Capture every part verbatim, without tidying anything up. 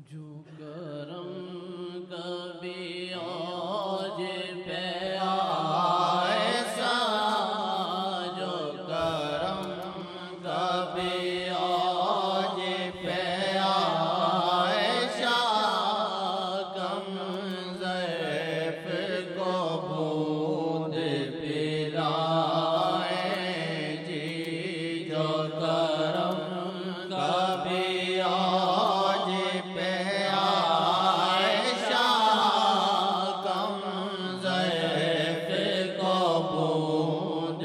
जो करम कभी आज पे ऐसा, जो करम कभी आज पे ऐसा, कम ज़ैफ़ को बूंद पिलाए जी। जो करम कभी आज पे आएशा, कम ज़ैफ़ को बूंद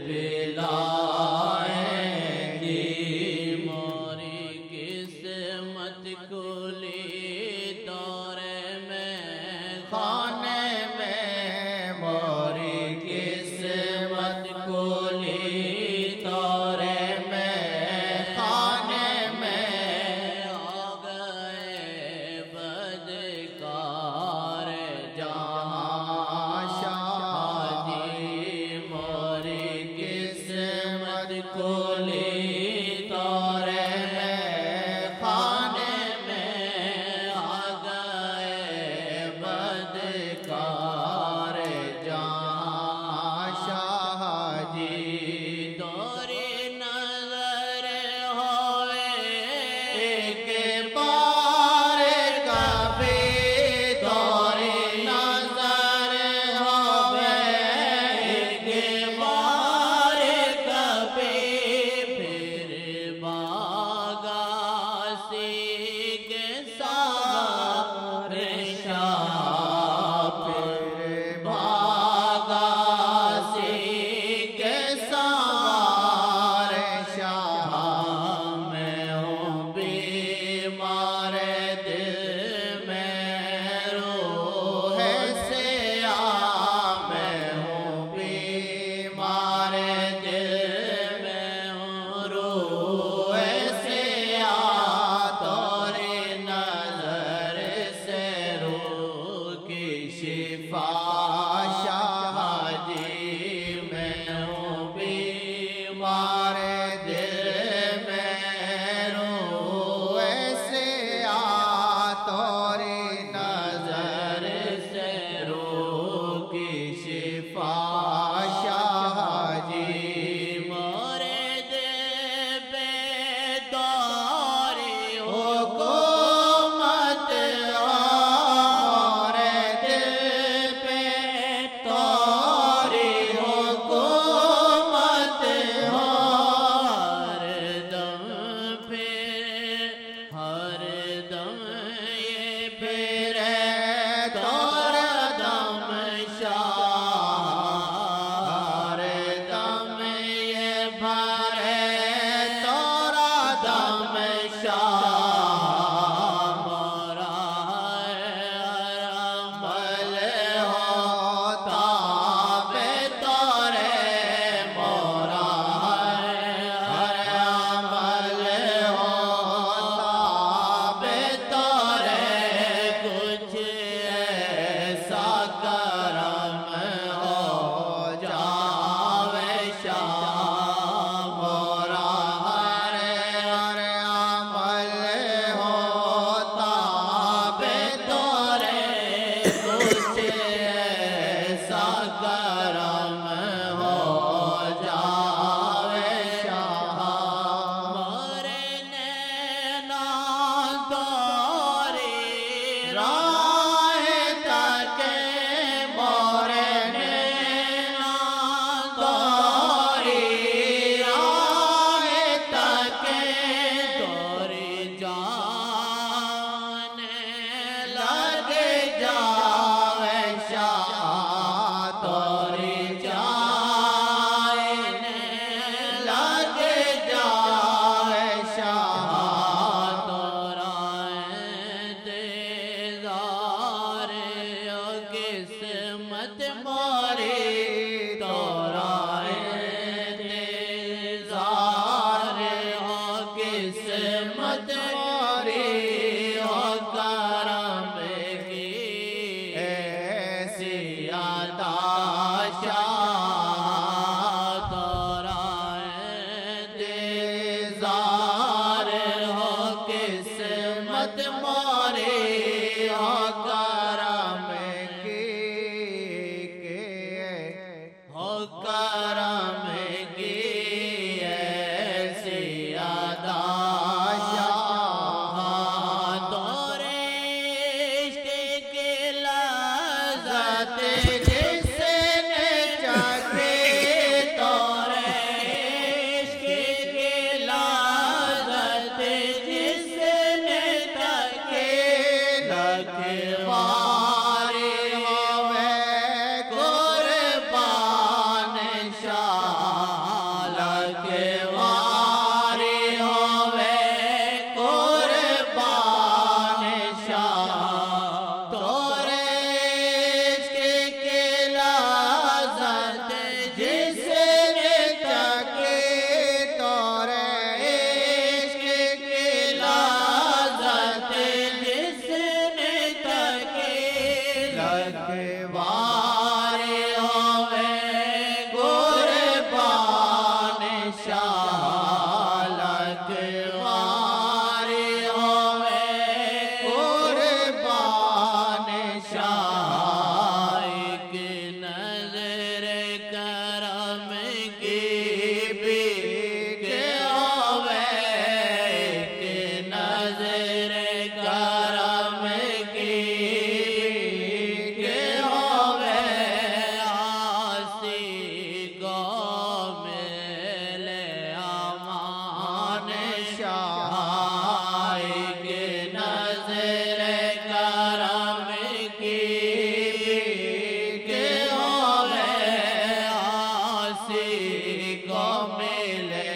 पिलाएगी। मोरी किस्मत खुली दौरे में खाने में, मोरी किस्मत खुली दौरे में खाने में, आ गए बदकार जहाँ शादी। मोरी किस्मत खुली दौरे में खाने में, आ गए बदकार जहाँ शादी। तोरी नजर होवे एक बार कभी, तोरी नजर होवे एक बार कभी, फिर बागासी के सारे शाह, फिर बागासी के सारे शाह। मैं हूँ बीमार दिल में रूह से आ, मैं हूँ बीमार दिल में हूँ रूह से आ। तोरी नजर से रूह की शिफा शादी। मैं हूँ बीमार दिल में रूह से आ, तोरी नजर से रूह की शिफा शादी। मोरे दिल पे तोरी हुकूमत हो, मोरे दिल पे तोरी हुकूमत हो। हर दम फिर, हर दम ये फिरे तोरा दम शाह, हर दम ये भरे तोरा दम शाह। मोरा हर अमल होता बे तोरे, मोरा हर अमल होता बे तोरे। मोरे हो करम की के हो करम की ऐसी अदा तोरे इश्क की लज़्ज़त जिसने चखी तोरे इश्क की लज़्ज़त जिसने चखी लखवारी होवे कुर्बान शाह लखवारी होवे कुर्बान शाह तोरे इश्क की लज़्ज़त जिसने चखी तोरे इश्क की लज़्ज़त जिसने चखी लखवारी होवे कुर्बान शाह लखवारी होवे कुर्बान शाह एक नज़र करम की भी के होवे एक नज़र करम की के होवे आसी गो मिले अमान शाह एक नज़र करम की के होवे आसी गो मिले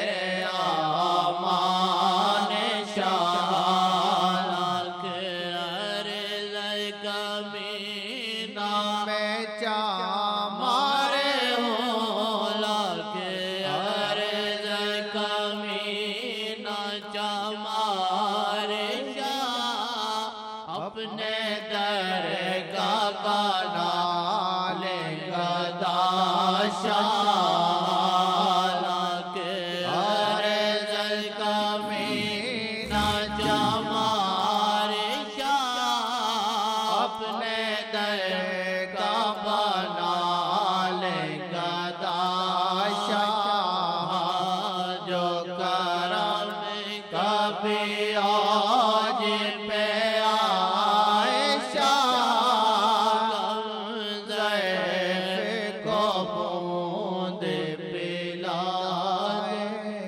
अमान शाह लाख अर्ज़ कमीना में चा मारे हो लाख अर्ज़ कमीना चा मारे शाह अपने दरगाह का नाल गदा शाह लाख अर्ज़ कमीना चा मारे शाह अपने दरगाह बना ले गदा शाह जो करम कभी आज पे आए शाह कम ज़ैफ़ को बूंद पिलाए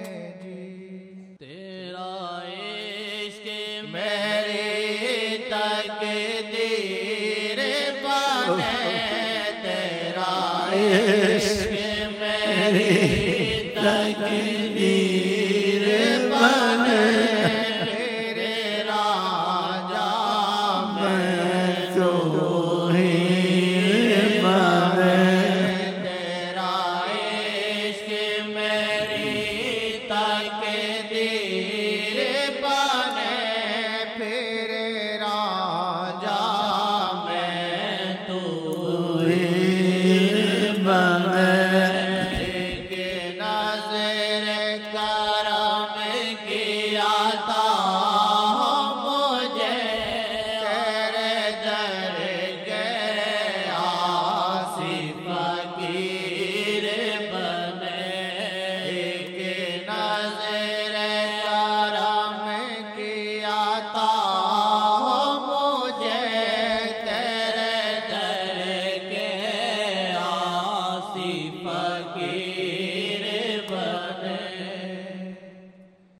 तेरा इश्क मेरी तकदीर बने तेरा इश्क मेरी तकदीर